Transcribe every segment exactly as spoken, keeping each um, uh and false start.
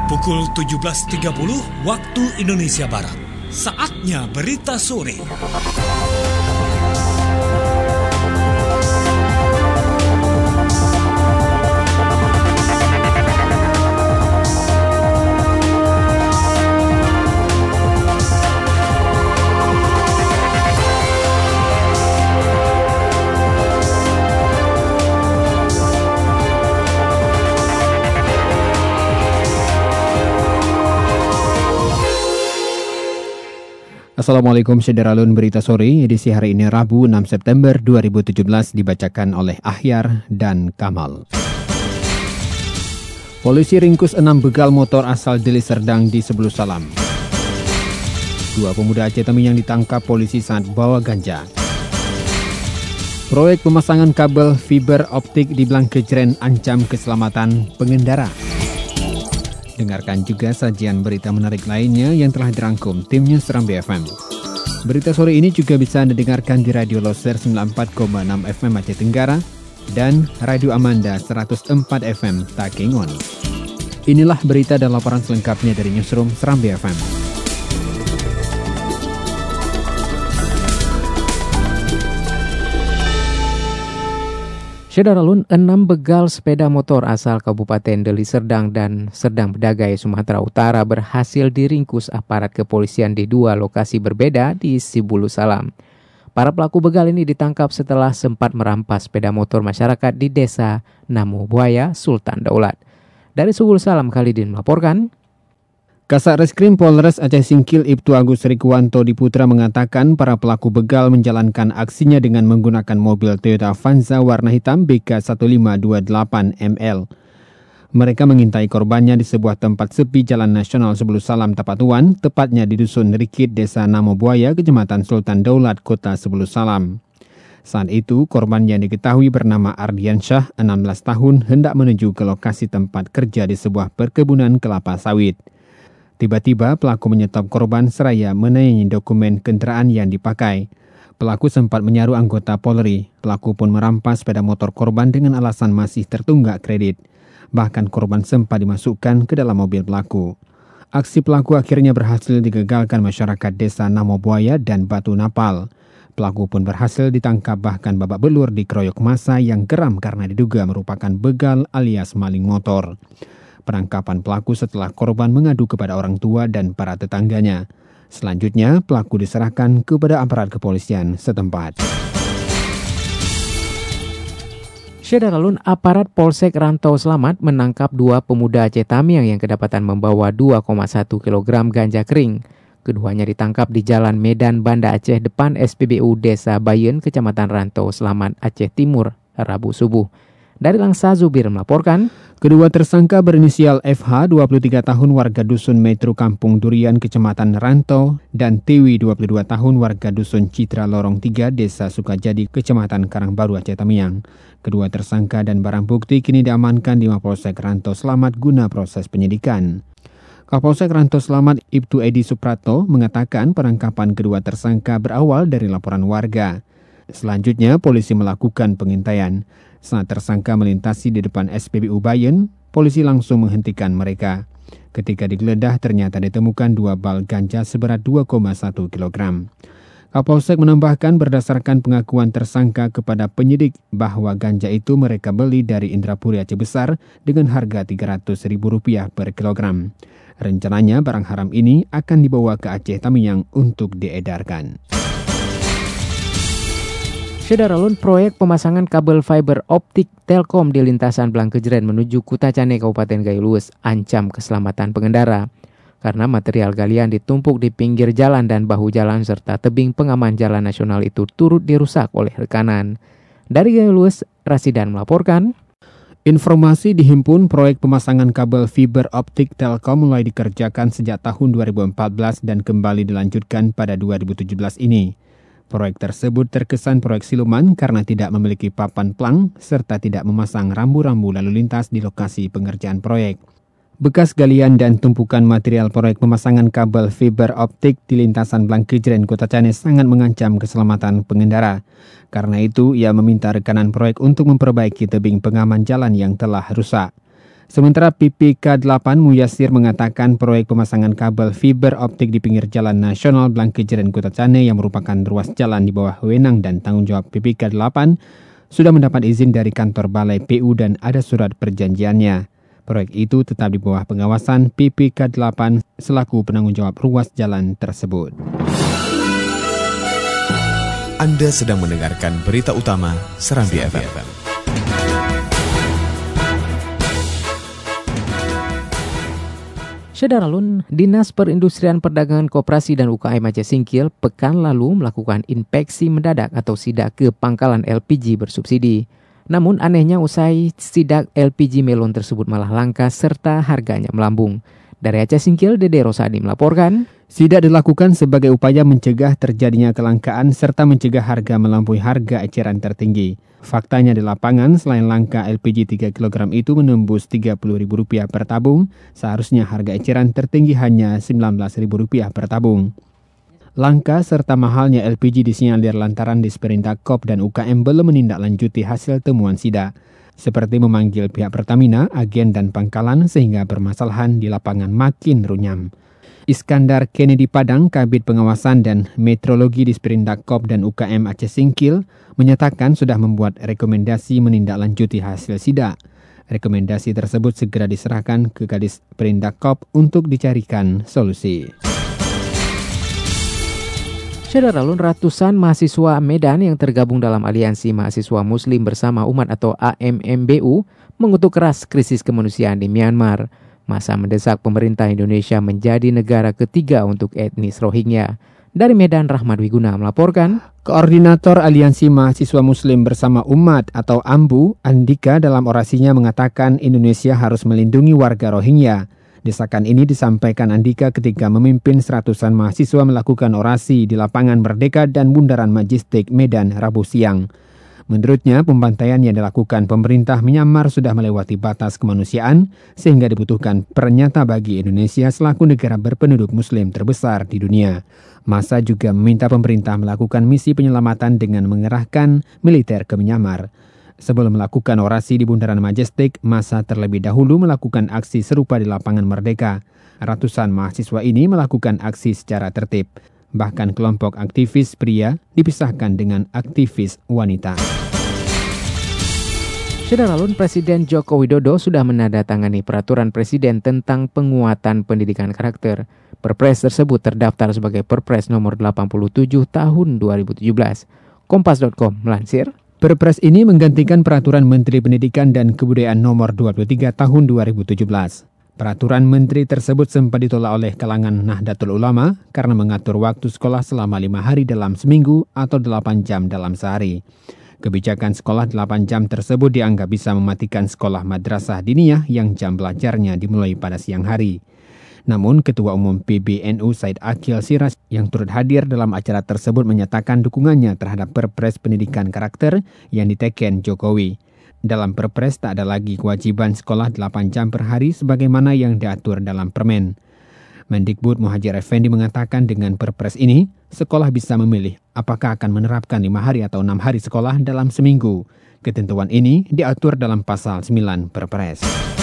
Pukul tujuh belas tiga puluh waktu Indonesia Barat. Saatnya berita sore. Assalamualaikum Syederalun, berita sore edisi hari ini Rabu enam September dua ribu tujuh belas dibacakan oleh Ahyar dan Kamal. Polisi ringkus enam begal motor asal Deli Serdang di Sebelu Salam. Dua pemuda Aceh Tami yang ditangkap polisi saat bawa ganja. Proyek pemasangan kabel fiber optik di Blangkejren ancam keselamatan pengendara. Dengarkan juga sajian berita menarik lainnya yang telah dirangkum tim News Serambi F M. Berita sore ini juga bisa Anda dengarkan di Radio Loser sembilan puluh empat koma enam F M Aceh Tenggara dan Radio Amanda seratus empat F M Takengon. Inilah berita dan laporan selengkapnya dari Newsroom Serambi F M. Syederalun, enam begal sepeda motor asal Kabupaten Deli Serdang dan Serdang Bedagai, Sumatera Utara berhasil diringkus aparat kepolisian di dua lokasi berbeda di Sebelu Salam. Para pelaku begal ini ditangkap setelah sempat merampas sepeda motor masyarakat di Desa Namu Buaya, Sultan Daulat. Dari Sebelu Salam, Khalidin melaporkan. Kasat Reskrim Polres Aceh Singkil Ibtu Agus Rikuwanto Diputra mengatakan para pelaku begal menjalankan aksinya dengan menggunakan mobil Toyota Avanza warna hitam B K satu lima dua delapan M L. Mereka mengintai korbannya di sebuah tempat sepi Jalan Nasional Sebelu Salam Tapatuan, tepatnya di Dusun Rikit, Desa Namo Buaya, Kecamatan Sultan Daulat, Kota Sebelu Salam. Saat itu, korban yang diketahui bernama Ardiansyah, enam belas tahun, hendak menuju ke lokasi tempat kerja di sebuah perkebunan kelapa sawit. Tiba-tiba pelaku menyetop korban seraya menanyai dokumen kendaraan yang dipakai. Pelaku sempat menyaru anggota Polri. Pelaku pun merampas sepeda motor korban dengan alasan masih tertunggak kredit. Bahkan korban sempat dimasukkan ke dalam mobil pelaku. Aksi pelaku akhirnya berhasil digagalkan masyarakat Desa Namo Buaya dan Batu Napal. Pelaku pun berhasil ditangkap, bahkan babak belur dikeroyok massa yang geram karena diduga merupakan begal alias maling motor. Penangkapan pelaku setelah korban mengadu kepada orang tua dan para tetangganya. Selanjutnya, pelaku diserahkan kepada aparat kepolisian setempat. Syederalun, aparat Polsek Rantau Selamat menangkap dua pemuda Aceh Tamiang yang kedapatan membawa dua koma satu kilogram ganja kering. Keduanya ditangkap di Jalan Medan Banda Aceh depan S P B U Desa Bayen, Kecamatan Rantau Selamat, Aceh Timur, Rabu subuh. Dari Langsa, Zubir melaporkan. Kedua tersangka berinisial F H, dua puluh tiga tahun, warga Dusun Metro Kampung Durian, Kecamatan Rantau, dan Tiwi, dua puluh dua tahun, warga Dusun Citra Lorong tiga, Desa Sukajadi, Kecamatan Karangbaru, Aceh Tamiang. Kedua tersangka dan barang bukti kini diamankan di Mapolsek Rantau Selamat guna proses penyidikan. Kapolsek Rantau Selamat Ibtu Edi Suprato mengatakan penangkapan kedua tersangka berawal dari laporan warga. Selanjutnya, polisi melakukan pengintaian. Saat tersangka melintasi di depan S P B U Bayen, polisi langsung menghentikan mereka. Ketika digeledah, ternyata ditemukan dua bal ganja seberat dua koma satu kilogram. Kapolsek menambahkan berdasarkan pengakuan tersangka kepada penyidik bahwa ganja itu mereka beli dari Indrapuri Aceh Besar dengan harga tiga ratus ribu rupiah per kilogram. Rencananya barang haram ini akan dibawa ke Aceh Tamiang untuk diedarkan. Syederalun, proyek pemasangan kabel fiber optik Telkom di lintasan Blangkejren menuju Kutacane, Kabupaten Gayo ancam keselamatan pengendara. Karena material galian ditumpuk di pinggir jalan dan bahu jalan serta tebing pengaman jalan nasional itu turut dirusak oleh rekanan. Dari Gayo Luwes, Rasidan melaporkan. Informasi dihimpun proyek pemasangan kabel fiber optik Telkom mulai dikerjakan sejak tahun dua ribu empat belas dan kembali dilanjutkan pada dua ribu tujuh belas ini. Proyek tersebut terkesan proyek siluman karena tidak memiliki papan plang serta tidak memasang rambu-rambu lalu lintas di lokasi pengerjaan proyek. Bekas galian dan tumpukan material proyek pemasangan kabel fiber optik di lintasan Blangkejren, Kutacane sangat mengancam keselamatan pengendara. Karena itu, ia meminta rekanan proyek untuk memperbaiki tebing pengaman jalan yang telah rusak. Sementara P P K delapan Muyasir mengatakan proyek pemasangan kabel fiber optik di pinggir Jalan Nasional Blangkejeren Kota Cane yang merupakan ruas jalan di bawah wewenang dan tanggung jawab P P K delapan sudah mendapat izin dari kantor Balai P U dan ada surat perjanjiannya. Proyek itu tetap di bawah pengawasan P P K delapan selaku penanggung jawab ruas jalan tersebut. Anda sedang mendengarkan berita utama Serambi F M. Saudara-lun, Dinas Perindustrian Perdagangan Koperasi dan U K M Aceh Singkil pekan lalu melakukan inspeksi mendadak atau sidak ke pangkalan L P G bersubsidi. Namun anehnya usai sidak L P G melon tersebut malah langka serta harganya melambung. Dari Aceh Singkil, Dede Rosadi melaporkan. Sidak dilakukan sebagai upaya mencegah terjadinya kelangkaan serta mencegah harga melampaui harga eceran tertinggi. Faktanya di lapangan, selain langka L P G tiga kilogram itu menembus tiga puluh ribu rupiah per tabung, seharusnya harga eceran tertinggi hanya sembilan belas ribu rupiah per tabung. Langka serta mahalnya L P G disinyalir lantaran Disperindak K O P dan U K M belum menindaklanjuti hasil temuan sidak, seperti memanggil pihak Pertamina, agen dan pangkalan sehingga permasalahan di lapangan makin runyam. Iskandar Kennedy Padang, Kabid Pengawasan dan Metrologi Disperindak K O P dan U K M Aceh Singkil, menyatakan sudah membuat rekomendasi menindaklanjuti hasil sidak. Rekomendasi tersebut segera diserahkan ke Kadis Perindak K O P untuk dicarikan solusi. Saudara-lun, ratusan mahasiswa Medan yang tergabung dalam Aliansi Mahasiswa Muslim Bersama Umat atau A M M B U mengutuk keras krisis kemanusiaan di Myanmar. Masa mendesak pemerintah Indonesia menjadi negara ketiga untuk etnis Rohingya. Dari Medan, Rahmat Wiguna melaporkan. Koordinator Aliansi Mahasiswa Muslim Bersama Umat atau A M B U, Andika, dalam orasinya mengatakan Indonesia harus melindungi warga Rohingya. Desakan ini disampaikan Andika ketika memimpin seratusan mahasiswa melakukan orasi di lapangan Merdeka dan Bundaran Majestic, Medan, Rabu siang. Menurutnya, pembantaian yang dilakukan pemerintah Myanmar sudah melewati batas kemanusiaan sehingga dibutuhkan pernyata bagi Indonesia selaku negara berpenduduk muslim terbesar di dunia. Masa juga meminta pemerintah melakukan misi penyelamatan dengan mengerahkan militer ke Myanmar. Sebelum melakukan orasi di Bundaran Majestic, masa terlebih dahulu melakukan aksi serupa di lapangan Merdeka. Ratusan mahasiswa ini melakukan aksi secara tertib. Bahkan kelompok aktivis pria dipisahkan dengan aktivis wanita. Saudara-lun, Presiden Joko Widodo sudah menandatangani peraturan presiden tentang penguatan pendidikan karakter. Perpres tersebut terdaftar sebagai Perpres nomor delapan puluh tujuh tahun dua ribu tujuh belas. Kompas titik com melansir. Perpres ini menggantikan Peraturan Menteri Pendidikan dan Kebudayaan nomor dua puluh tiga tahun dua ribu tujuh belas. Peraturan menteri tersebut sempat ditolak oleh kalangan Nahdlatul Ulama karena mengatur waktu sekolah selama lima hari dalam seminggu atau delapan jam dalam sehari. Kebijakan sekolah delapan jam tersebut dianggap bisa mematikan sekolah madrasah diniyah yang jam belajarnya dimulai pada siang hari. Namun, Ketua Umum P B N U Said Akil Siraj yang turut hadir dalam acara tersebut menyatakan dukungannya terhadap Perpres Pendidikan Karakter yang diteken Jokowi. Dalam Perpres tak ada lagi kewajiban sekolah delapan jam per hari sebagaimana yang diatur dalam Permen. Mendikbud Muhadjir Effendi mengatakan dengan Perpres ini, sekolah bisa memilih apakah akan menerapkan lima hari atau enam hari sekolah dalam seminggu. Ketentuan ini diatur dalam pasal sembilan Perpres.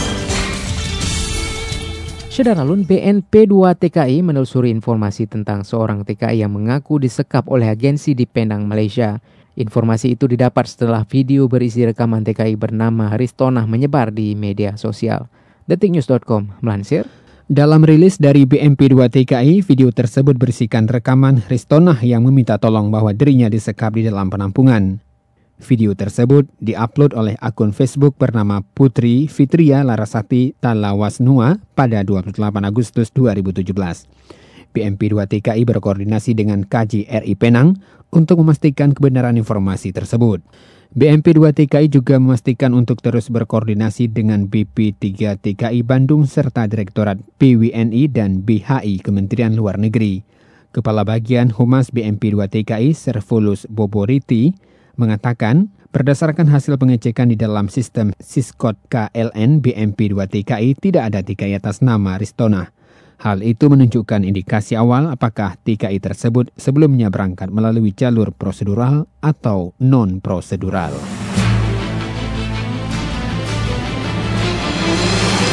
Saudara-lun, B N P dua T K I menelusuri informasi tentang seorang T K I yang mengaku disekap oleh agensi di Penang, Malaysia. Informasi itu didapat setelah video berisi rekaman T K I bernama Ristonah menyebar di media sosial. detik news titik com melansir. Dalam rilis dari B M P dua T K I, video tersebut berisikan rekaman Ristonah yang meminta tolong bahwa dirinya disekap di dalam penampungan. Video tersebut diupload oleh akun Facebook bernama Putri Fitria Larasati Talawasnua pada dua puluh delapan Agustus dua ribu tujuh belas. B M P dua T K I berkoordinasi dengan K J R I Penang untuk memastikan kebenaran informasi tersebut. B M P dua T K I juga memastikan untuk terus berkoordinasi dengan B P tiga T K I Bandung serta Direktorat P W N I dan B H I Kementerian Luar Negeri. Kepala Bagian Humas B M P dua T K I Servolus Boboriti mengatakan berdasarkan hasil pengecekan di dalam sistem Siskot K L N B M P dua T K I tidak ada T K I atas nama Ristonah. Hal itu menunjukkan indikasi awal apakah T K I tersebut sebelumnya berangkat melalui jalur prosedural atau non-prosedural.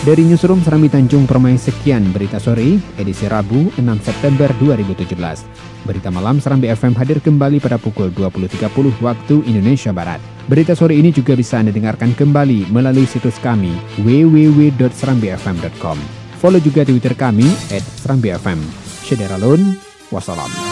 Dari Newsroom Serambi Tanjung Permai, sekian berita sore, edisi Rabu enam September dua ribu tujuh belas. Berita malam Serambi F M hadir kembali pada pukul dua puluh tiga puluh waktu Indonesia Barat. Berita sore ini juga bisa Anda dengarkan kembali melalui situs kami w w w dot serambi f m dot com. Follow juga Twitter kami et serambi f m. Syederalun, wassalam.